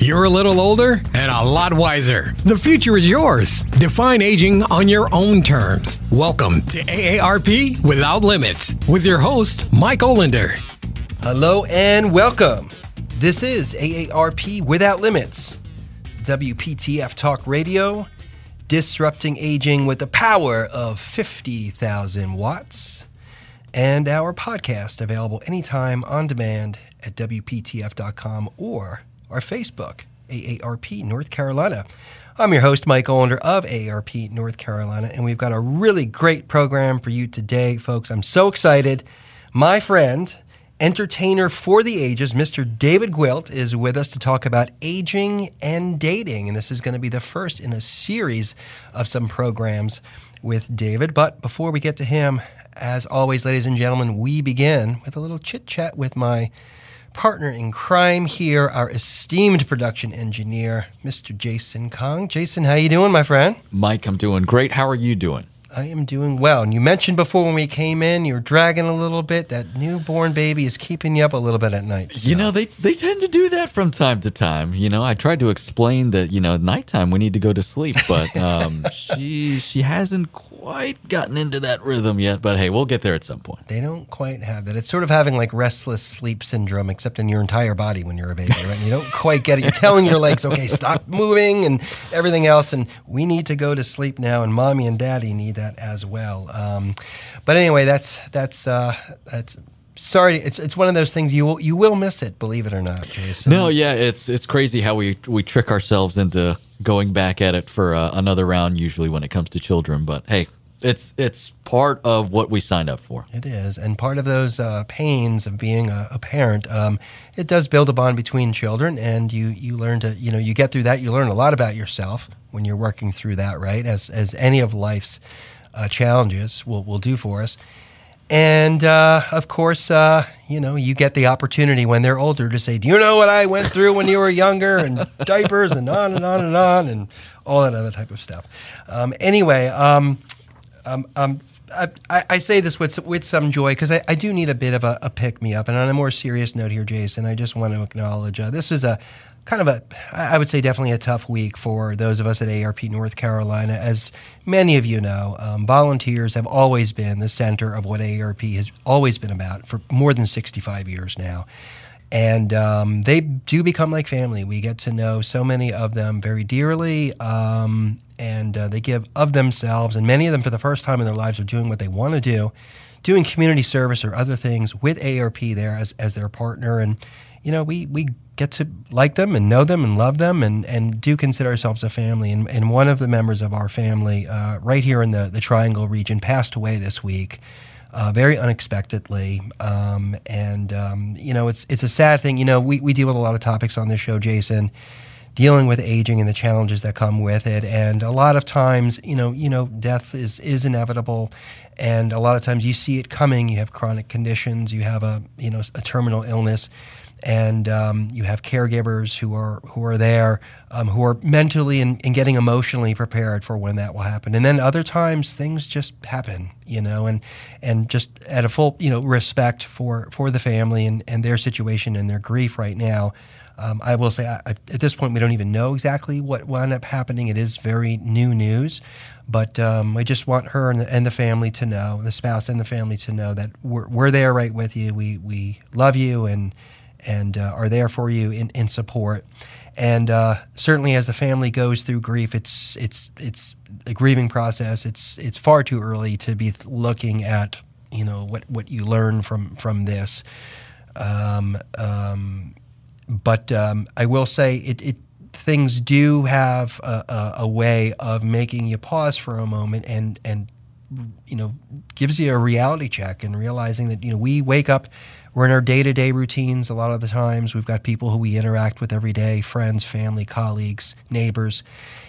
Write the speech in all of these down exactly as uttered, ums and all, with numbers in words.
You're a little older and a lot wiser. The future is yours. Define aging on your own terms. Welcome to A A R P Without Limits with your host, Mike Olander. Hello and welcome. This is A A R P Without Limits, W P T F Talk Radio, disrupting aging with the power of fifty thousand watts, and our podcast available anytime on demand at W P T F dot com or our Facebook, A A R P North Carolina. I'm your host, Mike Olander of A A R P North Carolina, and we've got a really great program for you today, folks. I'm so excited. My friend, entertainer for the ages, Mister David Gwilt, is with us to talk about aging and dating, and this is going to be the first in a series of some programs with David. But before we get to him, as always, ladies and gentlemen, we begin with a little chit-chat with my partner in crime here, our esteemed production engineer, Mister Jason Kong. Jason, how you doing, my friend? Mike, I'm doing great. How are you doing? I am doing well. And you mentioned before when we came in, you were dragging a little bit. That newborn baby is keeping you up a little bit at night still. You know, they they tend to do that from time to time. You know, I tried to explain that, you know, at nighttime we need to go to sleep, but um, she she hasn't quite gotten into that rhythm yet. But hey, we'll get there at some point. They don't quite have that. It's sort of having like restless sleep syndrome, except in your entire body when you're a baby, right? And you don't quite get it. You're telling your legs, okay, stop moving and everything else, and we need to go to sleep now, and mommy and daddy need that as well. Um, but anyway, that's that's uh, that's sorry. It's it's one of those things you will you will miss it, believe it or not, Jason. No, yeah, it's it's crazy how we we trick ourselves into going back at it for uh, another round. Usually when it comes to children, but hey, it's it's part of what we signed up for. It is, and part of those uh, pains of being a, a parent, um, it does build a bond between children, and you you learn to you know you get through that. You learn a lot about yourself when you're working through that, right? As as any of life's Uh, challenges will will do for us. And uh, of course, uh, you know, you get the opportunity when they're older to say, do you know what I went through when you were younger, and diapers and on and on and on and all that other type of stuff. Um, anyway, um, um, um, I, I say this with with some joy because I, I do need a bit of a, a pick-me-up. And on a more serious note here, Jason, I just want to acknowledge uh, this is a kind of a, I would say definitely a tough week for those of us at A A R P North Carolina. As many of you know, um, volunteers have always been the center of what A A R P has always been about for more than sixty-five years now. And um, they do become like family. We get to know so many of them very dearly, um, and uh, they give of themselves, and many of them for the first time in their lives are doing what they want to do, doing community service or other things with A A R P there as, as their partner. And, you know, we, we get to like them and know them and love them and, and do consider ourselves a family. And, and one of the members of our family uh, right here in the, the Triangle region passed away this week, uh, very unexpectedly. Um, and, um, you know, it's it's a sad thing. You know, we, we deal with a lot of topics on this show, Jason, dealing with aging and the challenges that come with it. And a lot of times, you know, you know, death is, is inevitable. And a lot of times you see it coming. You have chronic conditions. You have a, you know, a terminal illness. And um, you have caregivers who are who are there, um, who are mentally and, and getting emotionally prepared for when that will happen. And then other times things just happen, you know, and and just at a full, you know, respect for, for the family and, and their situation and their grief right now. Um, I will say I, I, at this point we don't even know exactly what will end up happening. It is very new news. But um, I just want her and the, and the family to know, the spouse and the family to know that we're, we're there right with you. We we love you and and uh, are there for you in, in support. And uh, certainly as the family goes through grief, it's it's it's a grieving process. It's it's far too early to be looking at, you know, what, what you learn from, from this. Um, um, but um, I will say it, it things do have a, a, a way of making you pause for a moment and, and you know, gives you a reality check and realizing that, you know, we wake up, we're in our day-to-day routines a lot of the times. We've got people who we interact with every day, friends, family, colleagues, neighbors,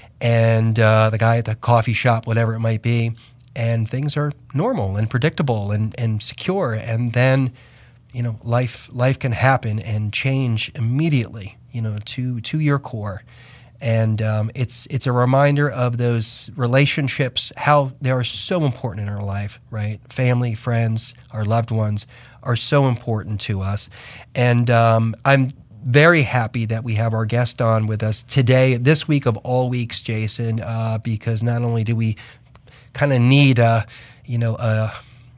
and uh, the guy at the coffee shop, whatever it might be, and things are normal and predictable and, and secure. And then, you know, life life can happen and change immediately, you know, to to your core. And um, it's it's a reminder of those relationships, how they are so important in our life, right? Family, friends, our loved ones are so important to us. And um, I'm very happy that we have our guest on with us today, this week of all weeks, Jason, uh, because not only do we kind of need, uh, you know, uh,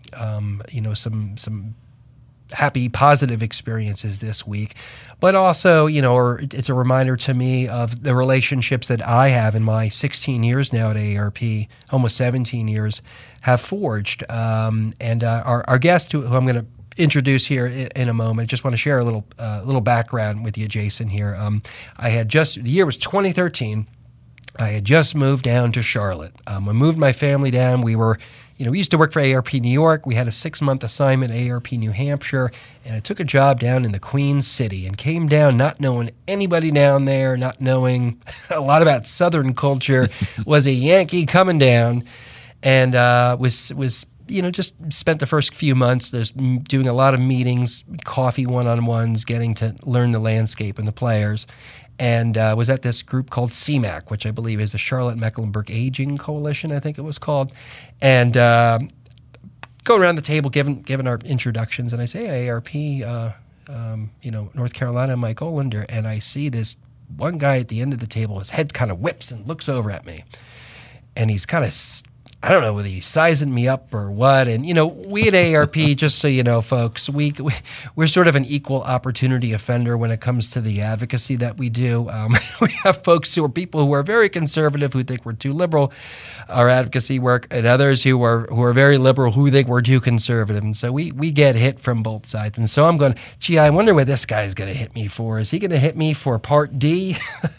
um, you know, some some happy, positive experiences this week, but also, you know, or it's a reminder to me of the relationships that I have in my sixteen years now at A A R P, almost seventeen years, have forged. Um, and uh, our, our guest, who, who I'm going to introduce here in, in a moment, just want to share a little uh, little background with you, Jason, here. Um, I had just, the year was twenty thirteen. I had just moved down to Charlotte. Um, I moved my family down. We were, you know, we used to work for A A R P New York. We had a six-month assignment at A A R P New Hampshire, and I took a job down in the Queen City and came down not knowing anybody down there, not knowing a lot about Southern culture, was a Yankee coming down, and uh, was was you know, just spent the first few months just doing a lot of meetings, coffee one-on-ones, getting to learn the landscape and the players. And uh, was at this group called C MAC, which I believe is the Charlotte-Mecklenburg Aging Coalition, I think it was called. And uh, going around the table, giving giving our introductions, and I say, A A R P, uh, um, you know, North Carolina, Mike Olander, and I see this one guy at the end of the table, his head kind of whips and looks over at me. And he's kind of, I don't know whether he's sizing me up or what. And, you know, we at A A R P, just so you know, folks, we, we, we're sort of an equal opportunity offender when it comes to the advocacy that we do. Um, we have folks who are people who are very conservative, who think we're too liberal, our advocacy work, and others who are who are very liberal, who think we're too conservative. And so we, we get hit from both sides. And so I'm going, gee, I wonder what this guy's going to hit me for. Is he going to hit me for Part D?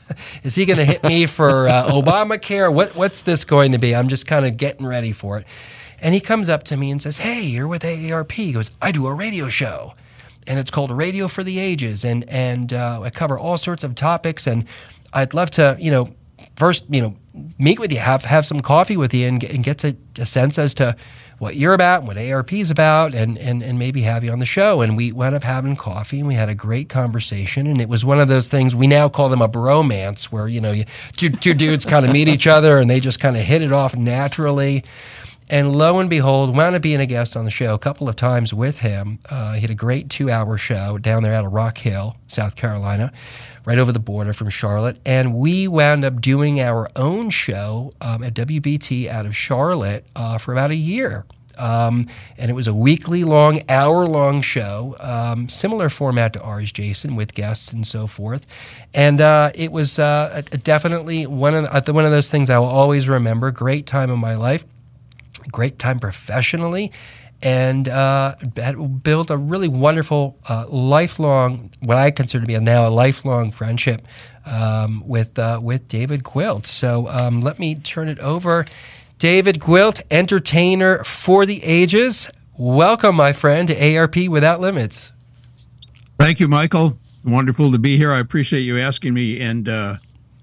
Is he going to hit me for uh, Obamacare? What What's this going to be? I'm just kind of getting ready for it. And he comes up to me and says, hey, you're with A A R P. He goes, I do a radio show, and it's called Radio for the Ages, and and uh, I cover all sorts of topics, and I'd love to, you know, first, you know, meet with you, have have some coffee with you, and get, and get to, a sense as to what you're about and what A A R P is about, and, and, and maybe have you on the show. And we wound up having coffee, and we had a great conversation. And it was one of those things, we now call them a bromance, where, you know, you, two, two dudes kind of meet each other, and they just kind of hit it off naturally. And lo and behold, wound up being a guest on the show a couple of times with him. Uh, he had a great two-hour show down there out of Rock Hill, South Carolina, right over the border from Charlotte. And we wound up doing our own show um, at W B T out of Charlotte uh, for about a year. Um, and it was a weekly long, hour-long show, um, similar format to ours, Jason, with guests and so forth. And uh, it was uh, definitely one of, the, one of those things I will always remember. Great time in my life. Great time professionally, and uh, built a really wonderful, uh, lifelong, what I consider to be a now a lifelong friendship um, with uh, with David Gwilt. So um, let me turn it over. David Gwilt, entertainer for the ages. Welcome, my friend, to A A R P Without Limits. Thank you, Michael. Wonderful to be here. I appreciate you asking me. And, uh,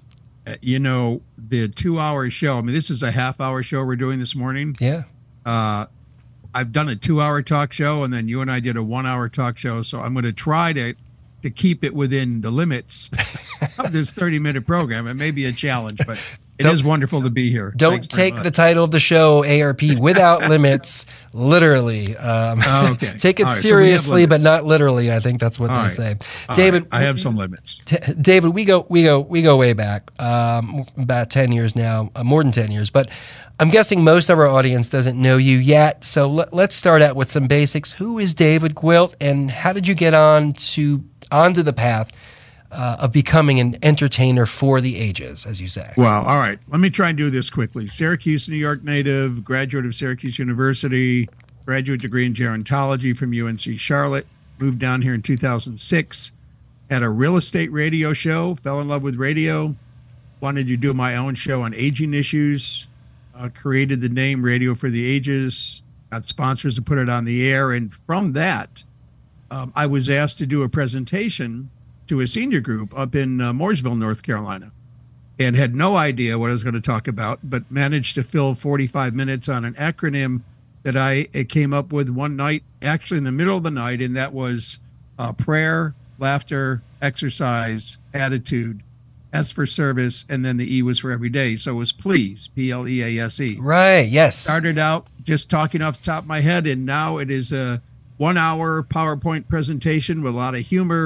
you know, the two-hour show, I mean, this is a half-hour show we're doing this morning. Yeah. Uh, I've done a two-hour talk show, and then you and I did a one-hour talk show. So I'm going to try to to keep it within the limits of this thirty-minute program. It may be a challenge, but it don't, is wonderful to be here. Don't take the title of the show, A A R P Without Limits, literally. Um, oh, okay. Take it right, seriously, so but not literally. I think that's what All they right. say. All David, right. I have some limits. T- David, we go, we go, we go way back, um, about ten years now, uh, more than ten years. But I'm guessing most of our audience doesn't know you yet. So l- let's start out with some basics. Who is David Gwilt, and how did you get on to onto the path Uh, of becoming an entertainer for the ages, as you say? Well, all right. Let me try and do this quickly. Syracuse, New York native, graduate of Syracuse University, graduate degree in gerontology from U N C Charlotte, moved down here in two thousand six, had a real estate radio show, fell in love with radio, wanted to do my own show on aging issues, uh, created the name Radio for the Ages, got sponsors to put it on the air, and from that, um, I was asked to do a presentation to a senior group up in uh, Mooresville, North Carolina, and had no idea what I was going to talk about, but managed to fill forty-five minutes on an acronym that I it came up with one night, actually in the middle of the night, and that was uh, prayer, laughter, exercise, attitude, S for service, and then the E was for every day. So it was please, P L E A S E. Right, yes. Started out just talking off the top of my head, and now it is a one-hour PowerPoint presentation with a lot of humor,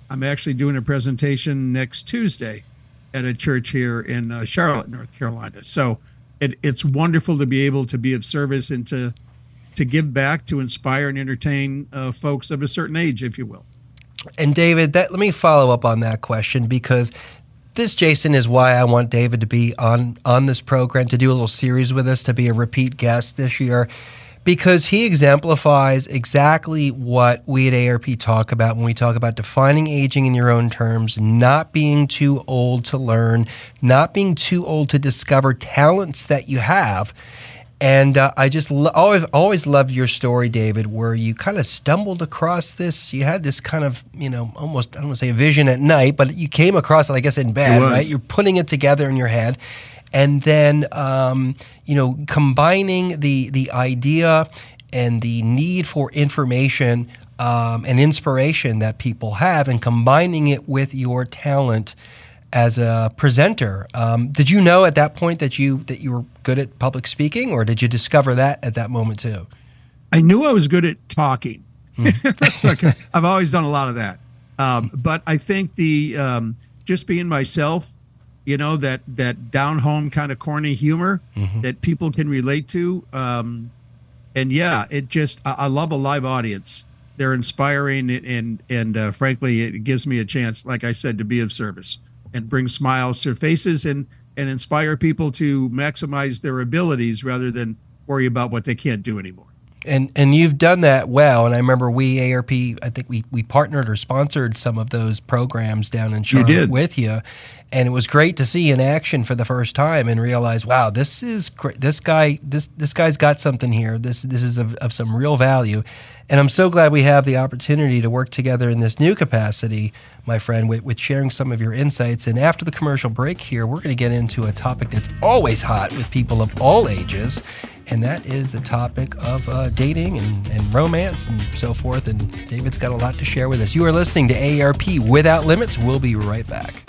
I'm actually doing a presentation next Tuesday at a church here in uh, Charlotte, North Carolina. So it, it's wonderful to be able to be of service and to to give back, to inspire and entertain uh, folks of a certain age, if you will. And David, that, let me follow up on that question, because this, Jason, is why I want David to be on, on this program, to do a little series with us, to be a repeat guest this year, because he exemplifies exactly what we at A A R P talk about when we talk about defining aging in your own terms, not being too old to learn, not being too old to discover talents that you have. And uh, I just lo- always always loved your story, David, where you kind of stumbled across this. You had this kind of, you know, almost, I don't want to say a vision at night, but you came across it, I guess, in bed, right? You're putting it together in your head. And then, um, you know, combining the the idea and the need for information um, and inspiration that people have, and combining it with your talent as a presenter. Um, did you know at that point that you that you were good at public speaking, or did you discover that at that moment too? I knew I was good at talking. Mm. That's what I, I've always done a lot of that. Um, but I think the um, just being myself, you know, that that down home kind of corny humor mm-hmm. that people can relate to. Um, and yeah, it just I, I love a live audience. They're inspiring, and and uh, frankly, it gives me a chance, like I said, to be of service and bring smiles to faces and, and inspire people to maximize their abilities rather than worry about what they can't do anymore. And and you've done that well. And I remember we, A A R P, I think we, we partnered or sponsored some of those programs down in Charlotte you with you. And it was great to see in action for the first time and realize, wow, this is great. This guy, this this guy's got something here. This this is of, of some real value. And I'm so glad we have the opportunity to work together in this new capacity, my friend, with, with sharing some of your insights. And after the commercial break here, we're going to get into a topic that's always hot with people of all ages. And that is the topic of uh, dating and, and romance and so forth. And David's got a lot to share with us. You are listening to A A R P Without Limits. We'll be right back.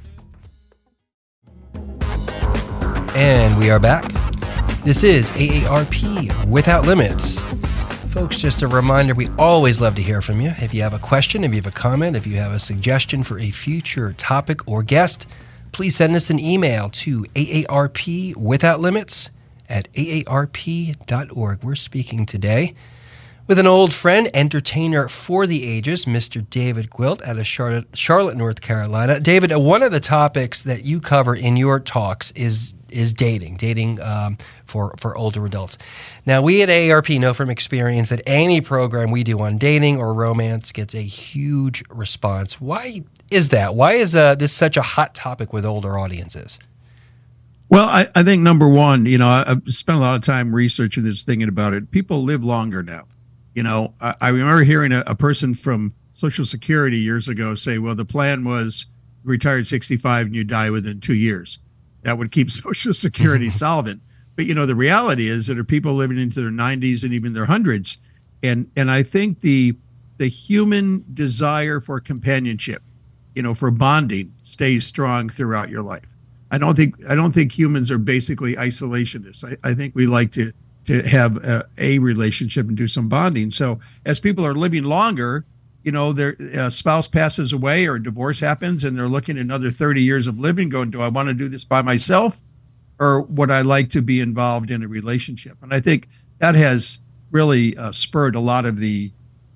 And we are back. This is A A R P Without Limits. Folks, just a reminder, we always love to hear from you. If you have a question, if you have a comment, if you have a suggestion for a future topic or guest, please send us an email to A A R P Without Limits at A A R P dot org. We're speaking today with an old friend, entertainer for the ages, Mister David Gwilt out of Charlotte, Charlotte, North Carolina. David, one of the topics that you cover in your talks is is dating, dating um, for, for older adults. Now, we at A A R P know from experience that any program we do on dating or romance gets a huge response. Why is that? Why is uh, this such a hot topic with older audiences? Well, I, I think number one, you know, I've spent a lot of time researching this, thinking about it. People live longer now. You know, I, I remember hearing a, a person from Social Security years ago say, well, the plan was retire at sixty-five and you die within two years. That would keep Social Security solvent. But, you know, the reality is that there are people living into their nineties and even their hundreds. And and I think the the human desire for companionship, you know, for bonding stays strong throughout your life. I don't think I don't think humans are basically isolationists. I, I think we like to to have a, a relationship and do some bonding. So as people are living longer, you know, their uh, spouse passes away or divorce happens, and they're looking at another thirty years of living, going, do I want to do this by myself, or would I like to be involved in a relationship? And I think that has really uh, spurred a lot of the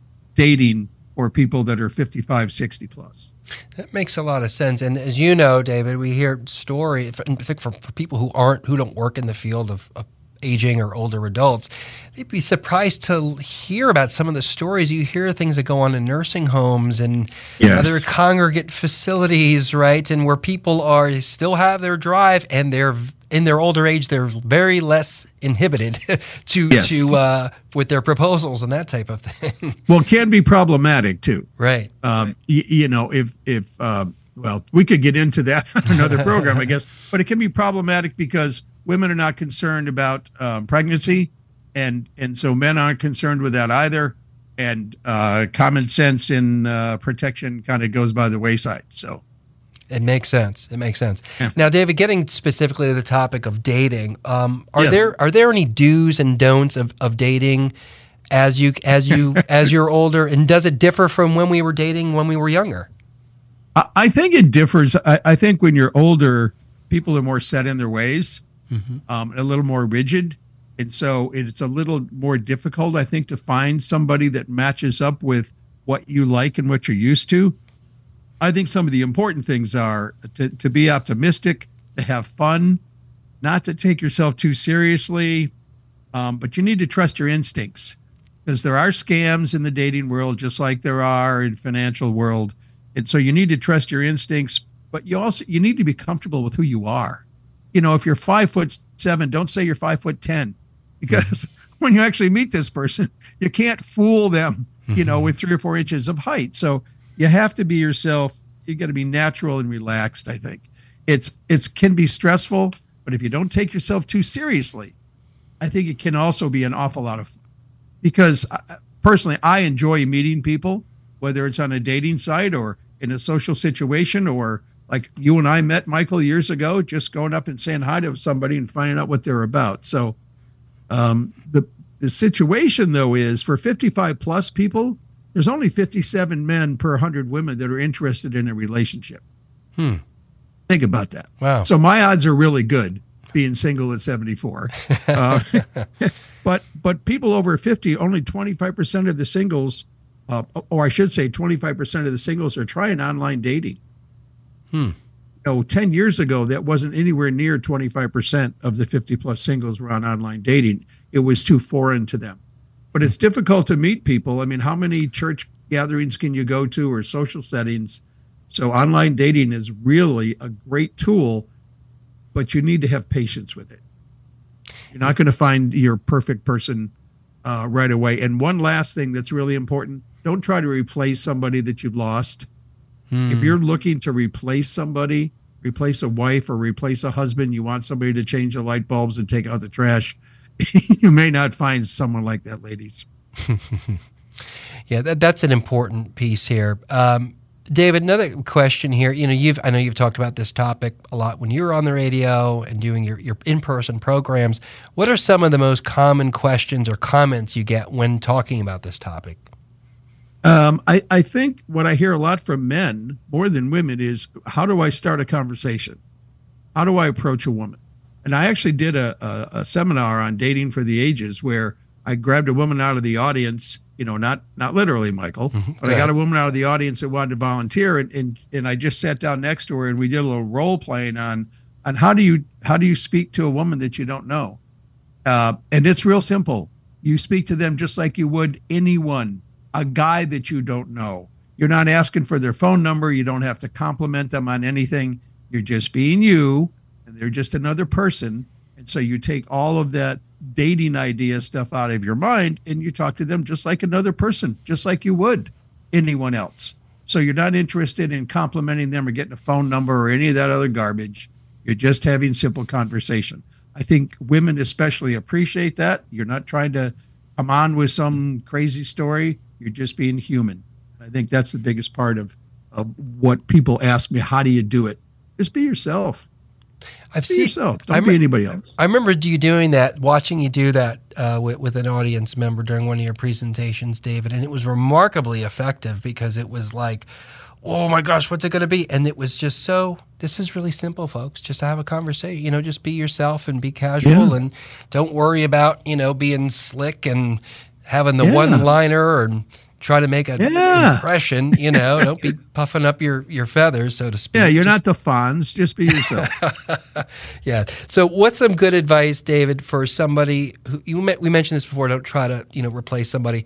dating for people that are fifty-five, sixty plus. That makes a lot of sense. And as you know, David, we hear story for, for, for people who aren't, who don't work in the field of, of aging or older adults, they'd be surprised to hear about some of the stories. You hear things that go on in nursing homes and yes. other congregate facilities, right? And where people are still have their drive, and they're in their older age, they're very less inhibited to yes. to uh, with their proposals and that type of thing. Well, it can be problematic too, right? Um, right. Y- you know, if if um, well, we could get into that on another program, I guess, but it can be problematic because women are not concerned about um, pregnancy, and and so men aren't concerned with that either, and uh, common sense in uh, protection kind of goes by the wayside. So. It makes sense. It makes sense. Yeah. Now, David, getting specifically to the topic of dating, um, are Yes. there are there any do's and don'ts of, of dating as you as you as you're older, and does it differ from when we were dating when we were younger? I, I think it differs. I, I think when you're older, people are more set in their ways, mm-hmm. um, and a little more rigid. And so it's a little more difficult, I think, to find somebody that matches up with what you like and what you're used to. I think some of the important things are to, to be optimistic, to have fun, not to take yourself too seriously, um, but you need to trust your instincts, because there are scams in the dating world, just like there are in financial world. And so you need to trust your instincts, but you also, you need to be comfortable with who you are. You know, if you're five foot seven, don't say you're five foot ten, because when you actually meet this person, you can't fool them, you know, with three or four inches of height. So you have to be yourself. You got to be natural and relaxed. I think it's, it's can be stressful, but if you don't take yourself too seriously, I think it can also be an awful lot of fun. Because personally, I enjoy meeting people, whether it's on a dating site or in a social situation, or like you and I met, Michael, years ago, just going up and saying hi to somebody and finding out what they're about. So um, the the situation, though, is for fifty-five plus people, there's only fifty-seven men per one hundred women that are interested in a relationship. Hmm. Think about that. Wow. So my odds are really good being single at seventy-four. Uh, but but people over fifty, only twenty-five percent of the singles, uh, or I should say twenty-five percent of the singles are trying online dating. Hmm. You know, ten years ago, that wasn't anywhere near twenty-five percent of the fifty plus singles were on online dating. It was too foreign to them. But it's difficult to meet people. I mean, how many church gatherings can you go to or social settings? So online dating is really a great tool, but you need to have patience with it. You're not going to find your perfect person uh, right away. And one last thing that's really important, don't try to replace somebody that you've lost. Hmm. If you're looking to replace somebody, replace a wife or replace a husband, you want somebody to change the light bulbs and take out the trash, you may not find someone like that, ladies. Yeah, that, that's an important piece here. Um, David, another question here. You know, you've I know you've talked about this topic a lot when you were on the radio and doing your, your in-person programs. What are some of the most common questions or comments you get when talking about this topic? Um, I, I think what I hear a lot from men, more than women, is how do I start a conversation? How do I approach a woman? And I actually did a, a, a seminar on dating for the ages where I grabbed a woman out of the audience, you know, not not literally, Michael, mm-hmm. but I got a woman out of the audience that wanted to volunteer, and, and and I just sat down next to her and we did a little role playing on on how do you how do you speak to a woman that you don't know, uh, and it's real simple. You speak to them just like you would anyone, a guy that you don't know. You're not asking for their phone number. You don't have to compliment them on anything. You're just being you, and they're just another person. And so you take all of that dating idea stuff out of your mind and you talk to them just like another person, just like you would anyone else. So you're not interested in complimenting them or getting a phone number or any of that other garbage. You're just having simple conversation. I think women especially appreciate that. You're not trying to come on with some crazy story. You're just being human. I think that's the biggest part of, of what people ask me. How do you do it? Just be yourself. I've be seen yourself. Don't I be rem- anybody else. I remember you doing that, watching you do that uh, with, with an audience member during one of your presentations, David, and it was remarkably effective because it was like, oh my gosh, what's it going to be? And it was just so, this is really simple, folks. Just have a conversation, you know, just be yourself and be casual yeah. and don't worry about, you know, being slick and having the yeah. one-liner and try to make an yeah. impression, you know, don't be puffing up your, your feathers, so to speak. Yeah, you're just, not the Fonz, just be yourself. Yeah. So what's some good advice, David, for somebody who, you we mentioned this before, don't try to, you know, replace somebody.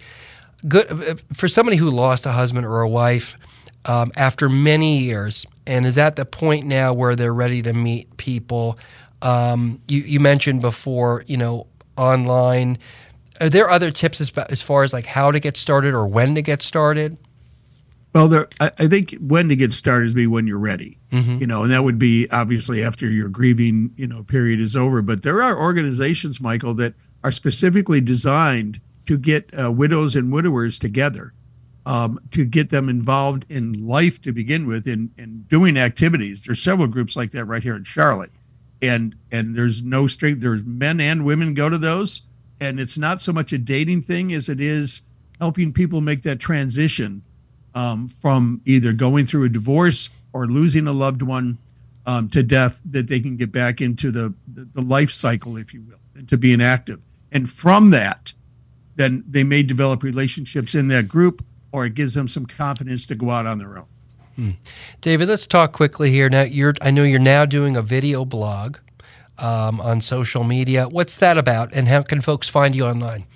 Good for somebody who lost a husband or a wife um, after many years and is at the point now where they're ready to meet people. Um, you, you mentioned before, you know, online. Are there other tips as, as far as like how to get started or when to get started? Well, there, I, I think when to get started is be when you're ready, mm-hmm. you know, and that would be obviously after your grieving, you know, period is over. But there are organizations, Michael, that are specifically designed to get uh, widows and widowers together, um, to get them involved in life to begin with, in, in doing activities. There's several groups like that right here in Charlotte, and and there's no strength. There's men and women go to those. And it's not so much a dating thing as it is helping people make that transition um, from either going through a divorce or losing a loved one um, to death, that they can get back into the, the, the life cycle, if you will, into being active. And from that, then they may develop relationships in that group, or it gives them some confidence to go out on their own. Hmm. David, let's talk quickly here. Now, you're I know you're now doing a video blog um, on social media. What's that about, and how can folks find you online?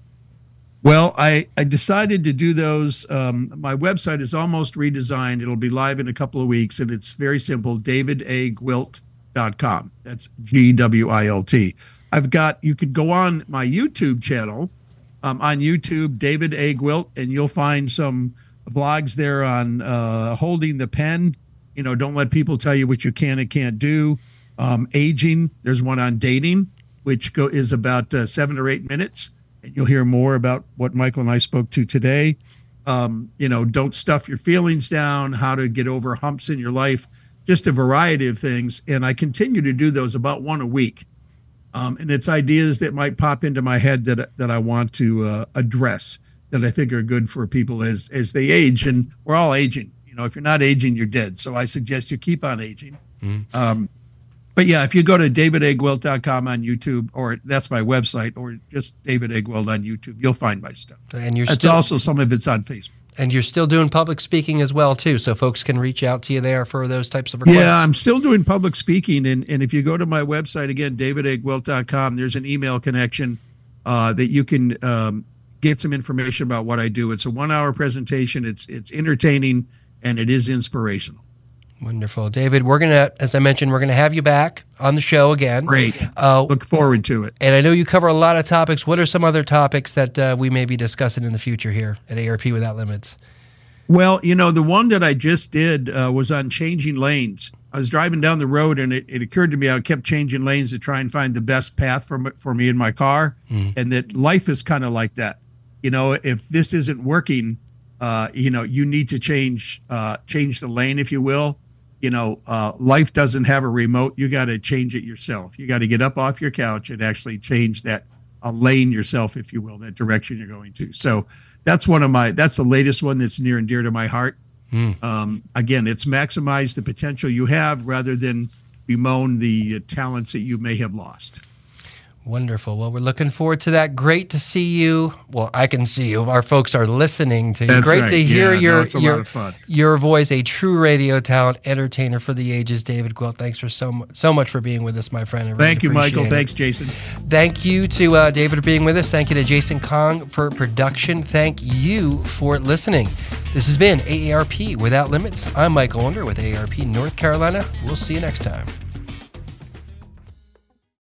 Well, I, I decided to do those. Um, my website is almost redesigned. It'll be live in a couple of weeks, and it's very simple, david a gwilt dot com. That's G W I L T. I've got, you could go on my YouTube channel, um, on YouTube, David A. Gwilt, and you'll find some vlogs there on uh, holding the pen. You know, don't let people tell you what you can and can't do. Um, aging, there's one on dating, which go, is about uh, seven or eight minutes. And you'll hear more about what Michael and I spoke to today. Um, you know, don't stuff your feelings down, how to get over humps in your life, just a variety of things. And I continue to do those about one a week. Um, and it's ideas that might pop into my head that that I want to uh, address, that I think are good for people as as they age. And we're all aging. You know, if you're not aging, you're dead. So I suggest you keep on aging. Mm. Um, But yeah, if you go to david a gwilt dot com on YouTube, or that's my website, or just David A. Gwilt on YouTube, you'll find my stuff. And you're it's still, also some of it's on Facebook. And you're still doing public speaking as well, too, so folks can reach out to you there for those types of requests. Yeah, I'm still doing public speaking, and, and if you go to my website, again, david a gwilt dot com, there's an email connection uh, that you can um, get some information about what I do. It's a one-hour presentation. It's it's entertaining, and it is inspirational. Wonderful. David, we're going to, as I mentioned, we're going to have you back on the show again. Great. Uh, Look forward to it. And I know you cover a lot of topics. What are some other topics that uh, we may be discussing in the future here at A R P Without Limits? Well, you know, the one that I just did uh, was on changing lanes. I was driving down the road, and it, it occurred to me I kept changing lanes to try and find the best path for, for me in my car, mm. and that life is kind of like that. You know, if this isn't working, uh, you know, you need to change uh, change the lane, if you will. You know, uh, life doesn't have a remote. You got to change it yourself. You got to get up off your couch and actually change that uh, lane yourself, if you will, that direction you're going to. So that's one of my, that's the latest one that's near and dear to my heart. Mm. Um, again, it's maximize the potential you have rather than bemoan the uh, talents that you may have lost. Wonderful. Well, we're looking forward to that. Great to see you. Well, I can see you. Our folks are listening to you. That's Great right. to hear yeah, your no, it's a your, lot of fun. your voice, a true radio talent, entertainer for the ages. David Gwilt, thanks for so so much for being with us, my friend. I really Thank you, Michael. it. Thanks, Jason. Thank you to uh, David for being with us. Thank you to Jason Kong for production. Thank you for listening. This has been A A R P Without Limits. I'm Michael Unger with A A R P North Carolina. We'll see you next time.